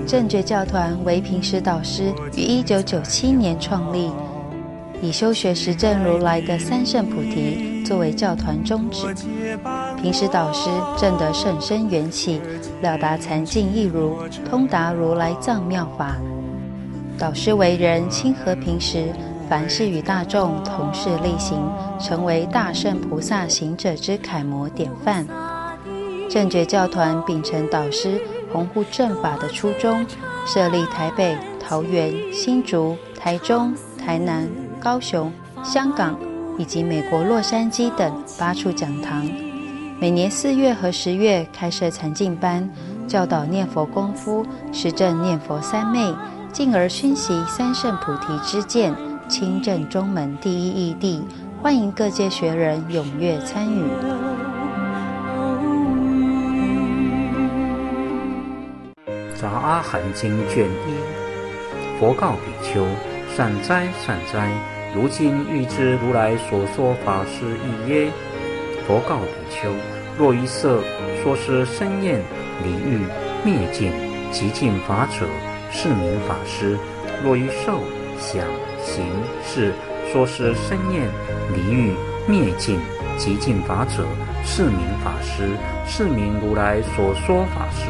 正觉教团为平时导师于1997年创立，以修学实证如来的三圣菩提作为教团宗旨。平时导师证得甚深缘起，了达禅境义如，通达如来藏妙法。导师为人亲和平时，凡事与大众同事力行，成为大圣菩萨行者之楷模典范。正觉教团秉承导师弘护正法的初衷，设立台北、桃园、新竹、台中、台南、高雄、香港以及美国洛杉矶等8处讲堂，每年4月和10月开设禅境班，教导念佛功夫，实证念佛三昧，进而熏习三圣菩提之见，亲证中门第一义谛，欢迎各界学人踊跃参与。 杂阿含经卷1，佛告比丘：善哉善哉，如今欲知如来所说法是义耶？佛告比丘：若于色说是生厌离欲灭尽极尽法者，是名法师；若于受想行识说是生厌离欲灭尽极尽法者，是名法师，是名如来所说法师。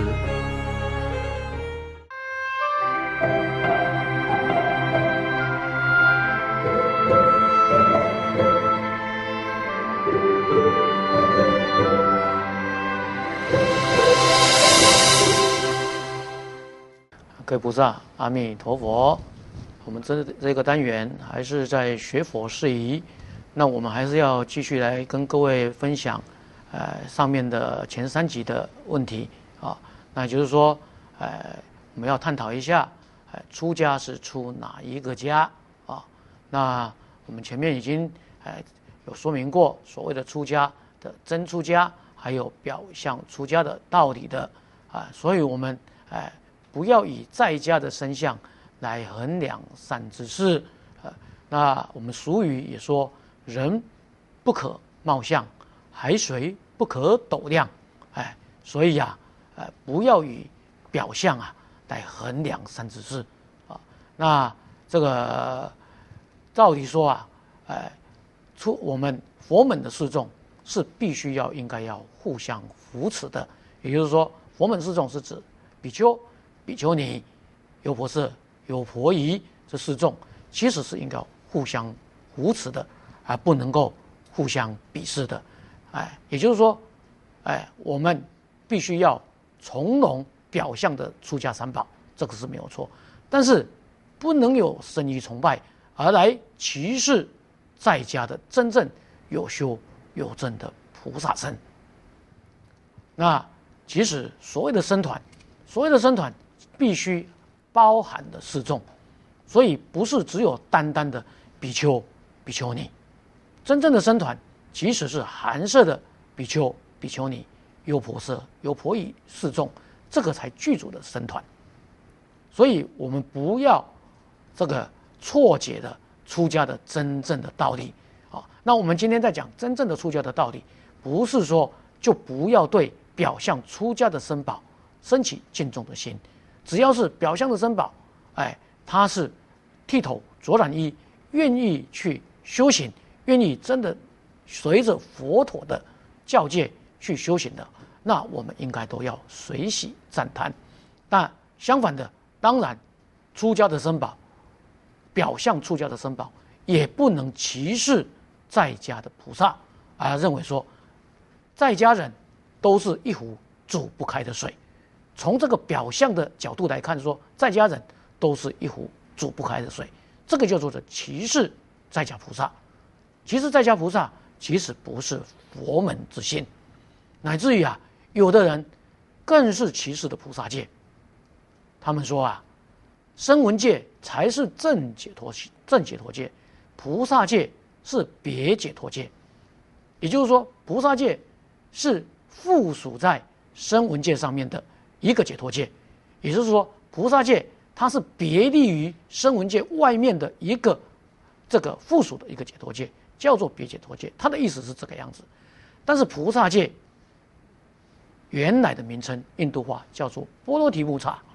各位菩萨，阿弥陀佛。我们这个单元还是在学佛事宜，那我们还是要继续来跟各位分享，上面的前3集的问题啊。那也就是说，我们要探讨一下，出家是出哪一个家啊？那我们前面已经有说明过，所谓的出家的真出家，还有表象出家的道理的啊，所以我们不要以在家的身相来衡量善知识。那我们俗语也说，人不可貌相，海水不可斗量。所以不要以表象来衡量善知识啊。那这个照理说我们佛门的侍众是必须应该要互相扶持的。也就是说，佛门侍众是指比丘、比丘尼、优婆塞、优婆夷这4众，其实是应该互相扶持的，而不能够互相鄙视的。也就是说，我们必须要从容表象的出家三宝，这个是没有错。但是不能有生意崇拜，而来歧视在家的真正有修有证的菩萨身。那其实所谓的僧团必须包含的侍众，所以不是只有单单的比丘、比丘尼。真正的僧团其实是含摄的比丘、比丘尼、优婆塞、优婆夷4众，这个才具足的僧团。所以我们不要这个错解了出家的真正的道理啊。那我们今天在讲真正的出家的道理，不是说就不要对表象出家的僧宝升起敬重的心。只要是表象的僧宝，他是剃头着染衣，愿意去修行，愿意真的随着佛陀的教戒去修行的，那我们应该都要随喜赞叹。但相反的，当然出家的僧宝，表象出家的僧宝，也不能歧视在家的菩萨，而认为说在家人都是一壶煮不开的水。从这个表象的角度来看，说在家人都是一壶煮不开的水，这个叫做歧视在家菩萨。其实在家菩萨其实不是佛门之心，乃至于有的人更是歧视的菩萨戒。他们说声闻戒才是正解脱戒，菩萨戒是别解脱戒。也就是说，菩萨戒是附属在声闻戒上面的一个解脱戒，也就是说，菩萨戒它是别立于声闻戒外面的一个这个附属的一个解脱戒，叫做别解脱戒。它的意思是这个样子。但是菩萨戒原来的名称印度话叫做波罗提布萨，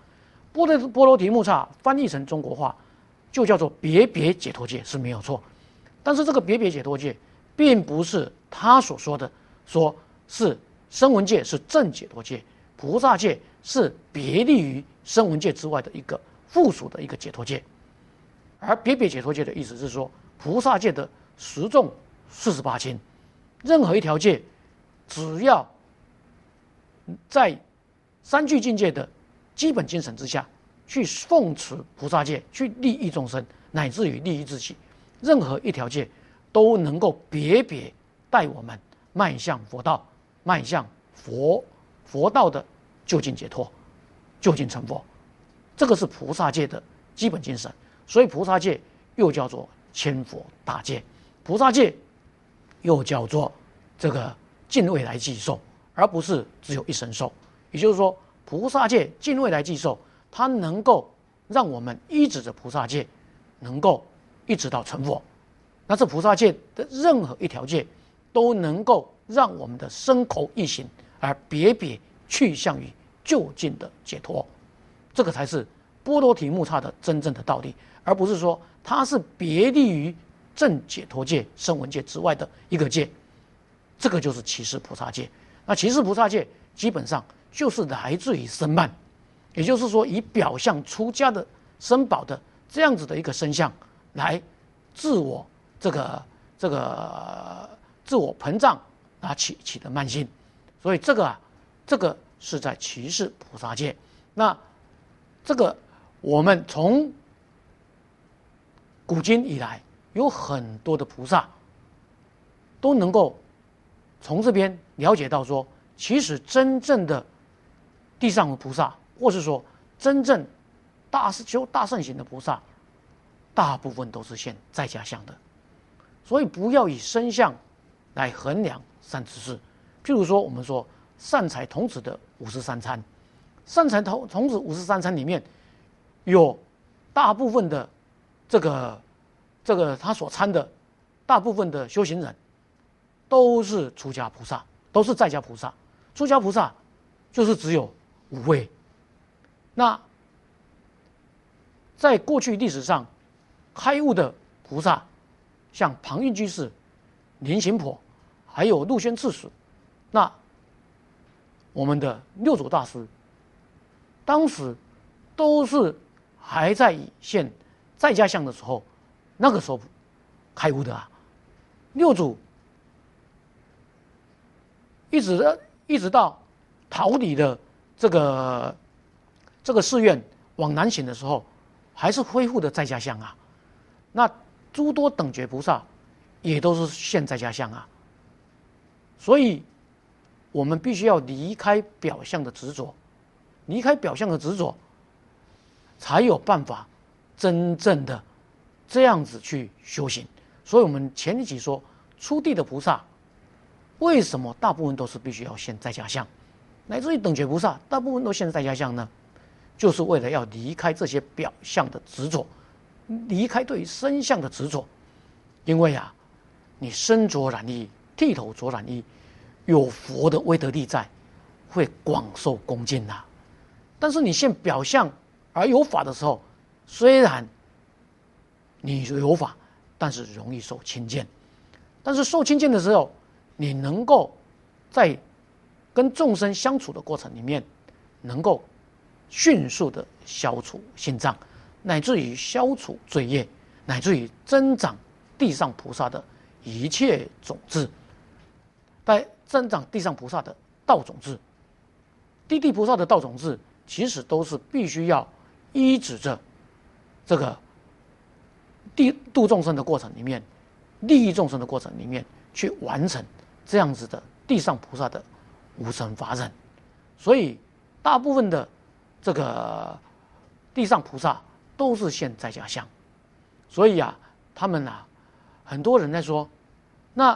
波罗提木叉翻译成中国话就叫做别别解脱戒是没有错，但是这个别别解脱戒并不是他所说的说是声闻戒是正解脱戒，菩萨戒是别立于声闻戒之外的一个附属的一个解脱戒。而别别解脱戒的意思是说，菩萨戒的十重48轻，任何一条戒只要在三具境界的基本精神之下去奉持菩萨戒，去利益众生，乃至于利益自己，任何一条戒都能够别别带我们迈向佛道，迈向佛道的究竟解脱，究竟成佛。这个是菩萨戒的基本精神。所以菩萨戒又叫做千佛大戒，菩萨戒又叫做这个尽未来际寿，而不是只有一生寿。也就是说，菩萨戒尽未来际寿，它能够让我们依止着菩萨戒，能够一直到成佛。那这菩萨戒的任何一条戒，都能够让我们的身口意行而别别去向于究竟的解脱。这个才是波罗提木叉的真正的道理，而不是说它是别立于正解脱戒、声闻戒之外的一个戒。这个就是起示菩萨戒。那起示菩萨戒基本上就是来自于僧曼，也就是说以表象出家的僧宝的这样子的一个身相来自我自我膨胀啊起的慢心。所以这个是在起示菩萨戒。那这个我们从古今以来有很多的菩萨都能够从这边了解到说，其实真正的地上菩萨，或是说真正修大乘行的菩萨，大部分都是现在家相的。所以不要以身相来衡量善知识。譬如说我们说善财童子的53参，善财童子53参里面有大部分的这个他所参的大部分的修行人都是出家菩萨，都是在家菩萨。出家菩萨就是只有5位。那在过去历史上开悟的菩萨，像庞蕴居士、莲行婆，还有陆宣刺史，那我们的六祖大师当时都是还在现在家相的时候，那个时候开悟的啊。六祖一直到逃离了这个寺院往南行的时候，还是恢复的在家相啊。那诸多等觉菩萨也都是现在家相啊。所以我们必须要离开表象的执着，离开表象的执着，才有办法真正的这样子去修行。所以我们前一集说，初地的菩萨为什么大部分都是必须要现在家相，乃至于等觉菩萨大部分都现在家相呢？就是为了要离开这些表象的执着，离开对于身相的执着。因为啊，你身着染衣，剃头着染衣，有佛的威德力在，会广受恭敬呐。但是你现表象而有法的时候，虽然你有法，但是容易受轻贱。但是受轻贱的时候，你能够在跟众生相处的过程里面，能够迅速的消除心障，乃至于消除罪业，乃至于增长地上菩萨的一切种子，在增长地上菩萨的道种子。地菩萨的道种子其实都是必须要依止着这个度众生的过程里面，利益众生的过程里面去完成这样子的地上菩萨的无生法忍。所以大部分的这个地上菩萨都是现在家相。所以啊，他们啊，很多人在说，那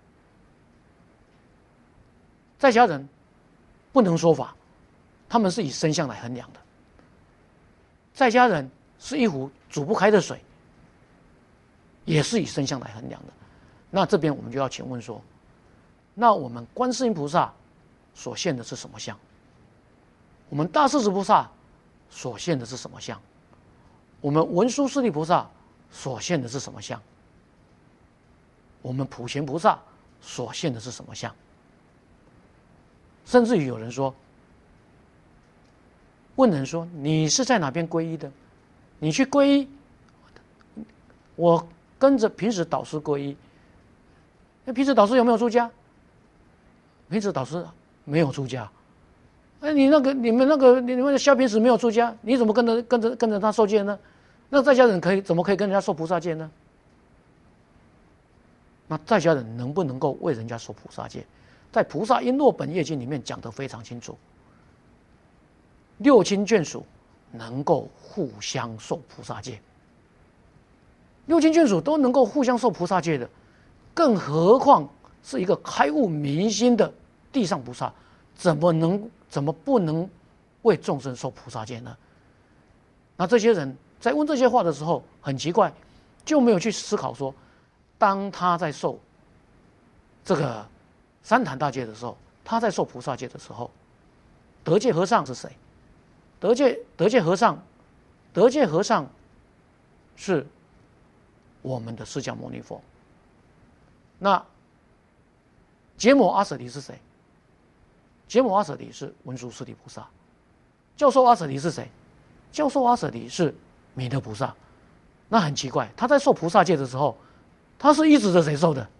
在家人不能说法，他们是以身相来衡量的。在家人是一壶煮不开的水，也是以身相来衡量的。那这边我们就要请问说，那我们观世音菩萨所现的是什么相？我们大势至菩萨所现的是什么相？我们文殊师利菩萨所现的是什么相？我们普贤菩萨所现的是什么相？甚至于有人说，问人说：“你是在哪边皈依的？你去皈依，我跟着平时导师皈依。那平时导师有没有出家？平时导师没有出家。你们的萧平时没有出家，你怎么跟着他受戒呢？那在家人怎么可以跟人家受菩萨戒呢？那在家人能不能够为人家受菩萨戒？在《菩萨璎珞本业经》里面讲得非常清楚，六亲眷属能够互相受菩萨戒，六亲眷属都能够互相受菩萨戒的，更何况是一个开悟明心的地上菩萨，怎么不能为众生受菩萨戒呢？那这些人在问这些话的时候，很奇怪，就没有去思考说，当他在受这个三坛大戒的时候，他在受菩萨戒的时候，得戒和尚是谁？得戒和尚是我们的释迦牟尼佛。那羯摩阿舍离是谁？羯摩阿舍离是文殊师利菩萨。教授阿舍离是谁？教授阿舍离是弥勒菩萨。那很奇怪，他在受菩萨戒的时候，他是依止着谁受的？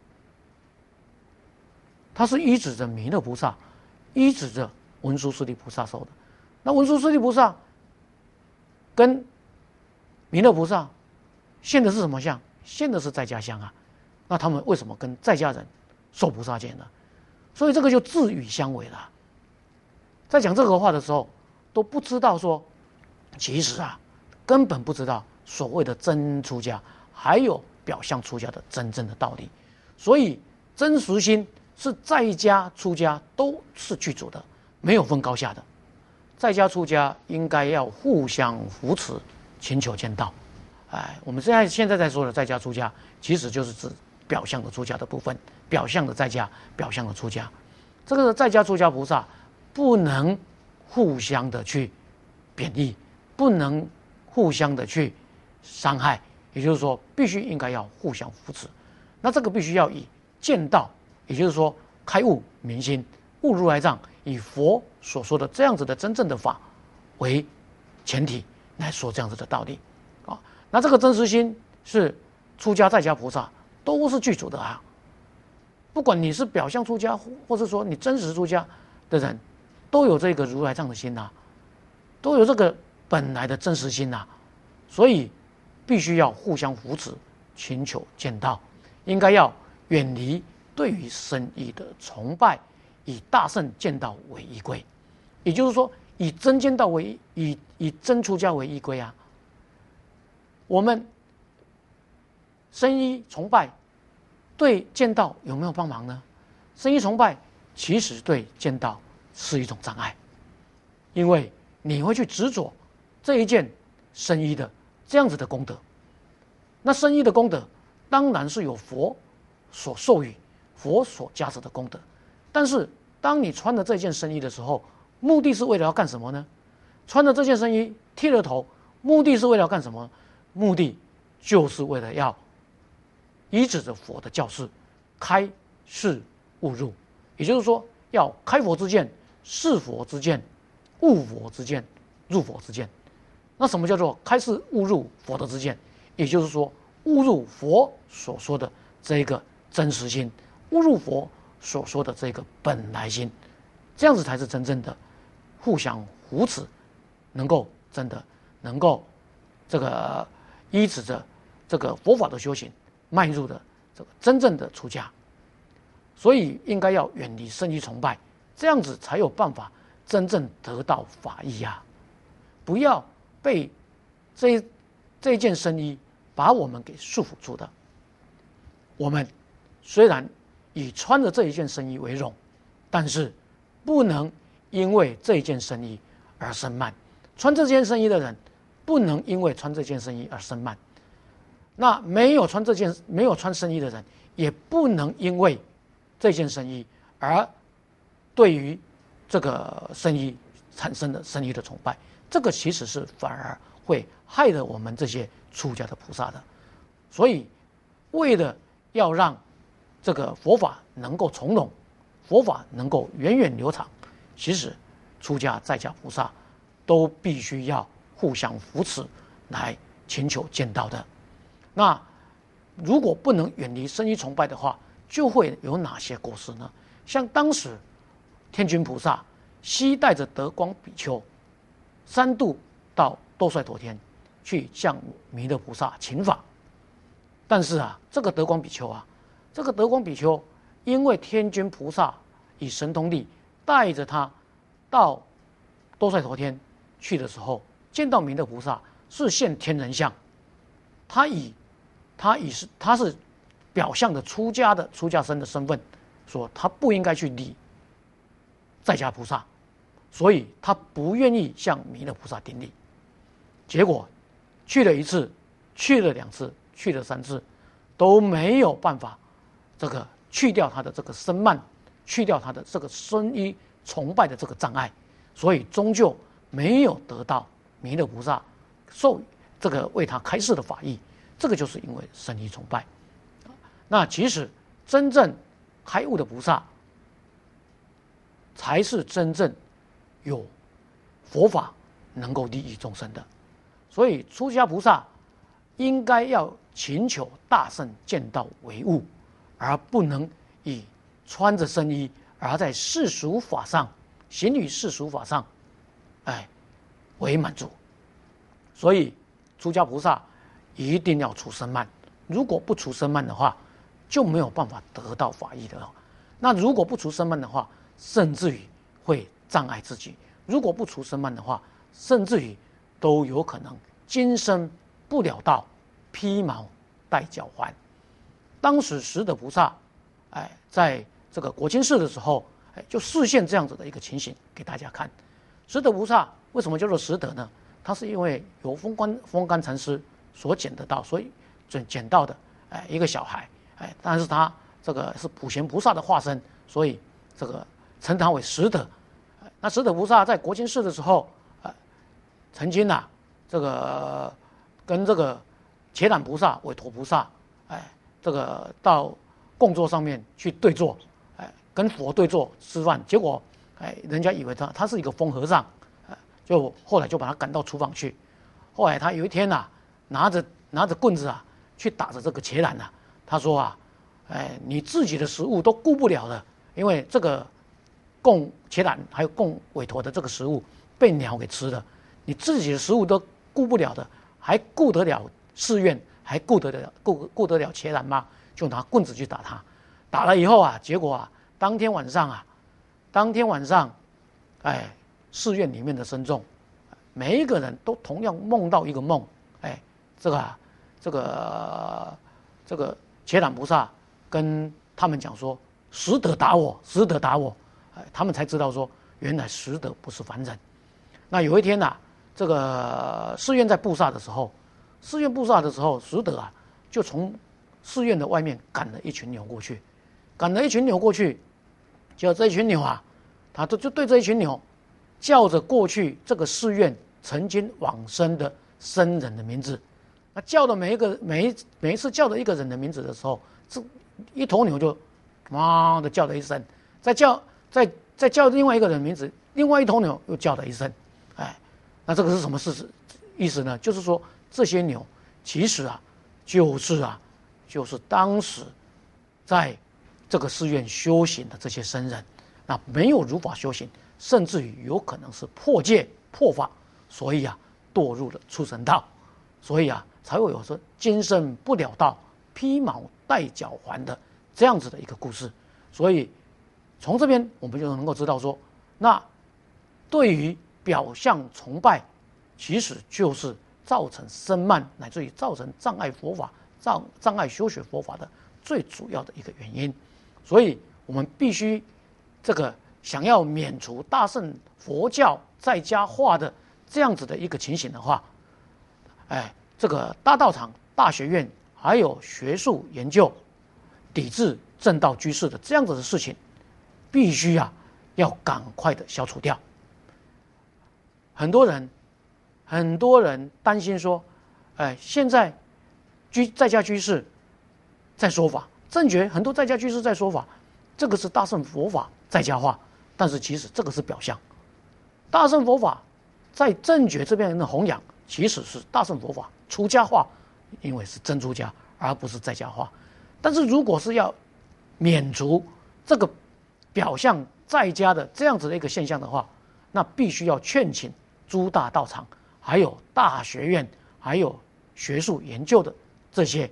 他是依止着弥勒菩萨，依止着文殊师利菩萨受的。那文殊师利菩萨跟弥勒菩萨现的是什么相？现的是在家相啊。那他们为什么跟在家人受菩萨戒呢？所以这个就自语相违了。在讲这个话的时候，都不知道说，其实根本不知道所谓的真出家，还有表象出家的真正的道理。所以真实心是在家出家都是具足的，没有分高下的。在家出家应该要互相扶持，勤求见道。我们现在在说的在家出家，其实就是指表象的出家的部分，表象的在家，表象的出家。这个在家出家菩萨不能互相的去贬义，不能互相的去伤害，也就是说，必须应该要互相扶持。那这个必须要以见道，也就是说开悟明心，悟如来藏，以佛所说的这样子的真正的法为前提来说这样子的道理啊。那这个真实心是出家在家菩萨都是具足的啊。不管你是表象出家，或是说你真实出家的人，都有这个如来藏的心都有这个本来的真实心所以必须要互相扶持，勤求见道，应该要远离对于僧义的崇拜，以大乘见道为依归，也就是说，以真见道为以真出家为依归我们僧义崇拜对见道有没有帮忙呢？僧义崇拜其实对见道是一种障碍，因为你会去执着这一件僧义的这样子的功德。那僧义的功德当然是有佛所授予、佛所加持的功德，但是当你穿了这件僧衣的时候，目的是为了要干什么呢？穿了这件僧衣，剃了头，目的是为了要干什么？目的就是为了要依止着佛的教示，开示悟入，也就是说，要开佛之见，示佛之见，悟佛之见，入佛之见。那什么叫做开示悟入佛的之见？也就是说，悟入佛所说的这个真实心，悟入佛所说的这个本来心，这样子才是真正的互相扶持，能够真的能够这个依止着这个佛法的修行，迈入的这个真正的出家。所以应该要远离僧衣崇拜，这样子才有办法真正得到法益不要被这件僧衣把我们给束缚住的。我们虽然以穿着这一件僧衣为荣，但是不能因为这一件僧衣而生慢。穿这件僧衣的人不能因为穿这件僧衣而生慢，那没有穿僧衣的人也不能因为这件僧衣而对于这个僧衣产生的僧衣的崇拜， 这个其实是反而会害了我们这些出家的菩萨的。所以为了要让这个佛法能够从容，佛法能够源远流长，其实出家在家菩萨都必须要互相扶持来请求见道的。那如果不能远离僧衣崇拜的话，就会有哪些过失呢？像当时天君菩萨悉带着德光比丘3度到兜率陀天去向弥勒菩萨请法，但是这个德光比丘因为天君菩萨以神通力带着他到兜率陀天去的时候，见到弥勒菩萨是现天人相，他是表象的出家僧的身份，说他不应该去理在家菩萨，所以他不愿意向弥勒菩萨顶礼。结果去了1次，去了2次，去了3次，都没有办法这个去掉他的这个身慢，去掉他的这个僧衣崇拜的这个障碍，所以终究没有得到弥勒菩萨授予这个为他开示的法义。这个就是因为僧衣崇拜。那其实真正开悟的菩萨，才是真正有佛法能够利益众生的。所以出家菩萨应该要勤求大圣见道为务，而不能以穿着僧衣而在世俗法上行于世俗法上为满足。所以出家菩萨一定要除僧慢，如果不除僧慢的话，就没有办法得到法义的。那如果不除僧慢的话，甚至于会障碍自己；如果不除僧慢的话，甚至于都有可能今生不了道，披毛戴脚环。当时拾得菩萨在这个国清寺的时候，就示现这样子的一个情形给大家看。拾得菩萨为什么叫做拾得呢？他是因为由封干禅师所捡得到，所以捡到的一个小孩，但是他这个是普贤菩萨的化身，所以这个称他为拾得。那拾得菩萨在国清寺的时候，曾经这个跟这个伽蓝菩萨、韦陀菩萨，这个到供桌上面去对坐，跟佛对坐吃饭，结果人家以为他是一个疯和尚，就后来就把他赶到厨房去。后来他有一天拿着棍子去打着这个伽蓝他说你自己的食物都顾不了了，因为这个供伽蓝还有供韦陀的这个食物被鸟给吃了，你自己的食物都顾不了的，还顾得了寺院，还顾得了伽蓝吗？就拿棍子去打他。打了以后结果当天晚上寺院里面的僧众每一个人都同样梦到一个梦，这个伽蓝菩萨跟他们讲说，拾得打我，拾得打我，他们才知道说原来拾得不是凡人。那有一天这个寺院在布萨的时候，拾得就从寺院的外面赶了一群牛过去，结果这一群牛他就对这一群牛叫着过去这个寺院曾经往生的僧人的名字。那叫的每一次叫的一个人的名字的时候，这一头牛就哇的叫了一声，再叫另外一个人的名字，另外一头牛又叫了一声，那这个是什么意思呢？就是说这些牛其实就是当时在这个寺院修行的这些僧人，那没有如法修行，甚至于有可能是破戒破法，所以堕入了畜生道，所以才会有说今生不了道，披毛戴脚环的这样子的一个故事。所以从这边我们就能够知道说，那对于表象崇拜，其实就是造成僧慢，乃至于造成障碍佛法、障碍修学佛法的最主要的一个原因。所以我们必须这个想要免除大乘佛教在家化的这样子的一个情形的话，这个大道场、大学院还有学术研究抵制正道居士的这样子的事情，必须要赶快的消除掉。很多人很多人担心说，现在在家居士在说法，正觉很多在家居士在说法，这个是大乘佛法在家化，但是其实这个是表象。大乘佛法在正觉这边的弘扬，其实是大乘佛法出家化，因为是真出家，而不是在家化。但是如果是要免除这个表象在家的这样子的一个现象的话，那必须要劝请诸大道场，还有大学院，还有学术研究的这些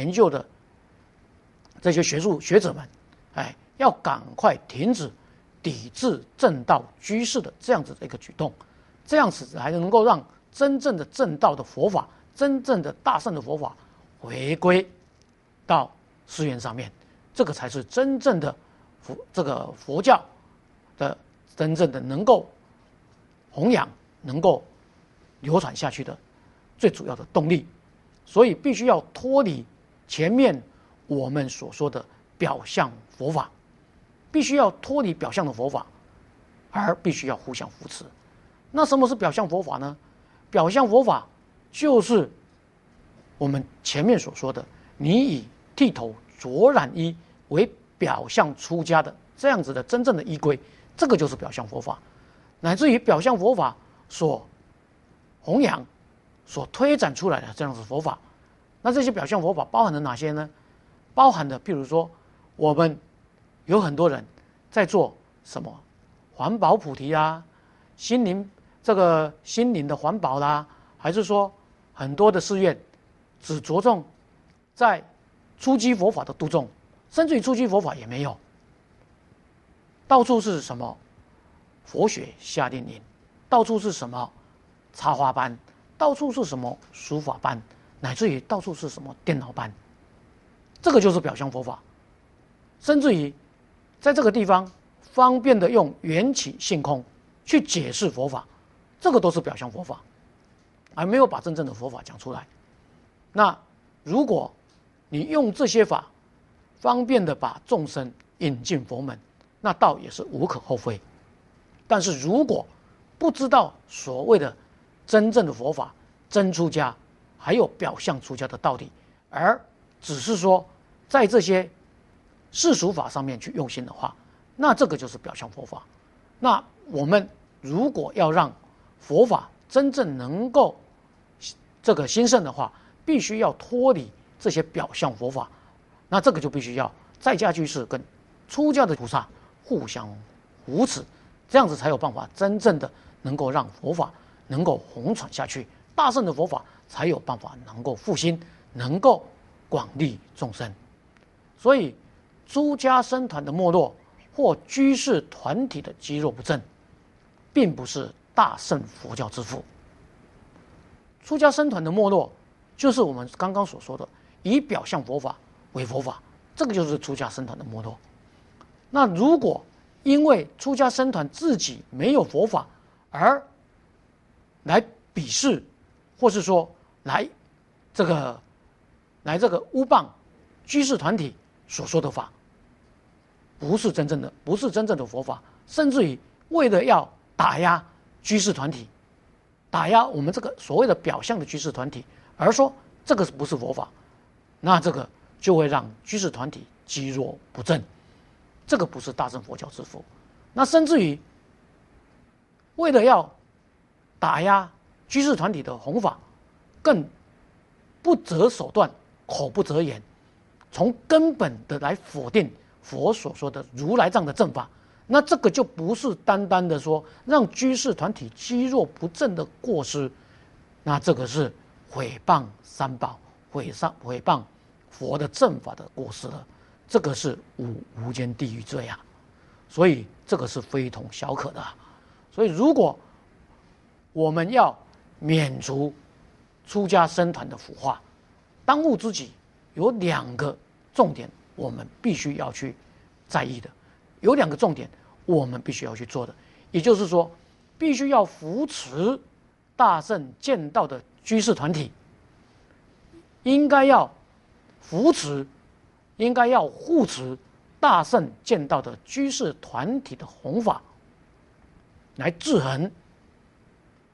学术学者们，要赶快停止抵制正道居士的这样子的一个举动，这样子才能够让真正的正道的佛法，真正的大乘的佛法回归到寺院上面，这个才是真正的这个佛教的真正的能够弘扬、能够流传下去的最主要的动力。所以必须要脱离前面我们所说的表象佛法，必须要脱离表象的佛法，而必须要互相扶持。那什么是表象佛法呢？表象佛法就是我们前面所说的，你以剃头着染衣为表象出家的这样子的真正的依归，这个就是表象佛法。乃至于表象佛法所弘扬、所推展出来的这样子佛法，那这些表象佛法包含了哪些呢？包含的譬如说，我们有很多人在做什么环保菩提啊，心灵的环保啦，还是说很多的寺院只着重在初机佛法的度众，甚至于初机佛法也没有，到处是什么佛学夏令营，到处是什么插花班，到处是什么书法班，乃至于到处是什么电脑班，这个就是表象佛法。甚至于在这个地方方便的用缘起性空去解释佛法，这个都是表象佛法，而没有把真正的佛法讲出来。那如果你用这些法方便的把众生引进佛门，那倒也是无可厚非。但是如果不知道所谓的真正的佛法、真出家还有表象出家的道理，而只是说在这些世俗法上面去用心的话，那这个就是表象佛法。那我们如果要让佛法真正能够这个兴盛的话，必须要脱离这些表象佛法，那这个就必须要在家居士跟出家的菩萨互相扶持，这样子才有办法真正的能够让佛法能够弘传下去，大乘的佛法才有办法能够复兴，能够广利众生。所以出家僧团的没落或居士团体的积弱不振，并不是大乘佛教之福。出家僧团的没落，就是我们刚刚所说的以表象佛法为佛法，这个就是出家僧团的没落。那如果因为出家僧团自己没有佛法，而来鄙视，或是说来这个污谤居士团体所说的法，不是真正的佛法，甚至于为了要打压居士团体，打压我们这个所谓的表象的居士团体，而说这个不是佛法，那这个就会让居士团体积弱不振，这个不是大乘佛教之福。那甚至于为了要打压居士团体的弘法，更不择手段，口不择言，从根本的来否定佛所说的如来藏的正法，那这个就不是单单的说让居士团体积弱不振的过失，那这个是毁谤三宝、毁谤佛的正法的过失了，这个是无间地狱罪啊！所以这个是非同小可的。所以如果我们要免除出家僧团的腐化，当务之急有2个重点，我们必须要去在意的，有2个重点我们必须要去做的，也就是说，必须要扶持大乘见道的居士团体，应该要扶持，应该要护持大乘见道的居士团体的弘法，来制衡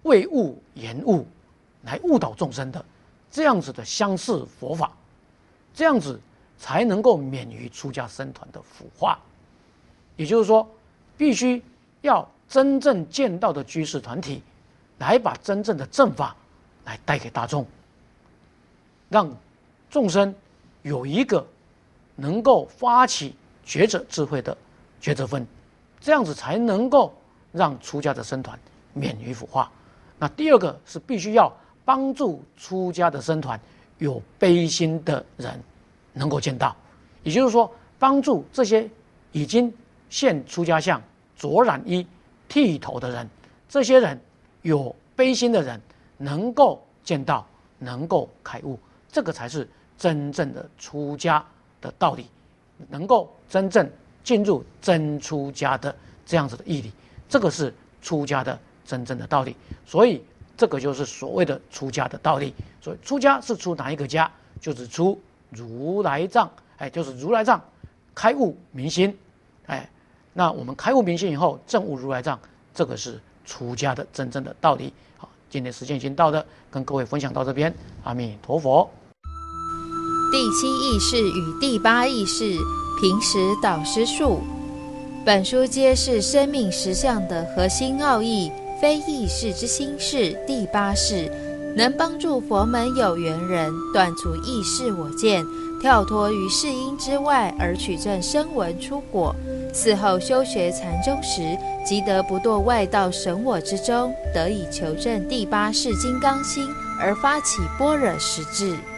为物言物，来误导众生的这样子的相似佛法，这样子才能够免于出家僧团的腐化。也就是说，必须要真正见到的居士团体，来把真正的正法来带给大众，让众生有一个能够发起觉者智慧的觉者分，这样子才能够让出家的僧团免于腐化。那第二个是必须要帮助出家的僧团有悲心的人能够见到，也就是说，帮助这些已经现出家相、着染衣、剃头的人，这些人有悲心的人能够见到，能够开悟，这个才是真正的出家的道理，能够真正进入真出家的这样子的义理，这个是出家的真正的道理。所以这个就是所谓的出家的道理。所以出家是出哪一个家？就是出如来藏，就是如来藏开悟明心，那我们开悟明心以后证悟如来藏，这个是出家的真正的道理。好，今天时间已经到了，跟各位分享到这边，阿弥陀佛。 第7义释与第8义释，平时导师述。本书皆是生命实相的核心奥义，非义释之心事。第8释能帮助佛门有缘人断除意识我见，跳脱于世因之外而取证声闻出果。嗣后修学禅宗时，即得不堕外道神我之中，得以求证第8世金刚心，而发起般若实质。